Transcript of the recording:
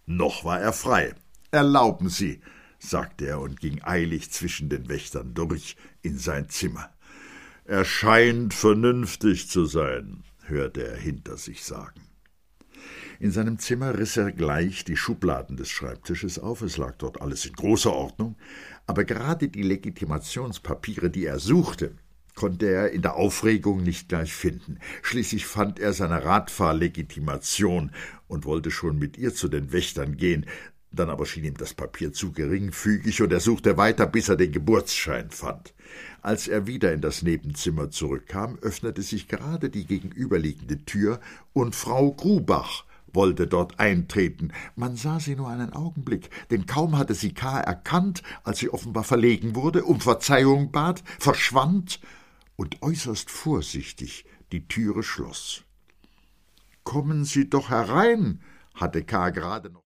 Noch war er frei. »Erlauben Sie«, sagte er und ging eilig zwischen den Wächtern durch in sein Zimmer. »Er scheint vernünftig zu sein«, hörte er hinter sich sagen. In seinem Zimmer riss er gleich die Schubladen des Schreibtisches auf, es lag dort alles in großer Ordnung, aber gerade die Legitimationspapiere, die er suchte, konnte er in der Aufregung nicht gleich finden. Schließlich fand er seine Radfahrlegitimation und wollte schon mit ihr zu den Wächtern gehen, dann aber schien ihm das Papier zu geringfügig, und er suchte weiter, bis er den Geburtsschein fand. Als er wieder in das Nebenzimmer zurückkam, öffnete sich gerade die gegenüberliegende Tür, und Frau Grubach wollte dort eintreten. Man sah sie nur einen Augenblick, denn kaum hatte sie K. erkannt, als sie offenbar verlegen wurde, um Verzeihung bat, verschwand und äußerst vorsichtig die Türe schloss. »Kommen Sie doch herein«, hatte K. gerade noch